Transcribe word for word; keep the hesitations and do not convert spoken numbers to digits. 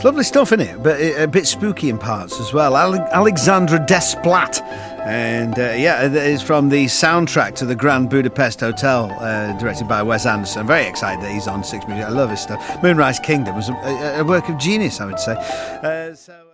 Lovely stuff, isn't it? But a bit spooky in parts as well. Ale- Alexandra Desplat. And uh, yeah, it's from the soundtrack to the Grand Budapest Hotel, uh, directed by Wes Anderson. I'm very excited that he's on Six Music. I love his stuff. Moonrise Kingdom was a, a work of genius, I would say. Uh, so.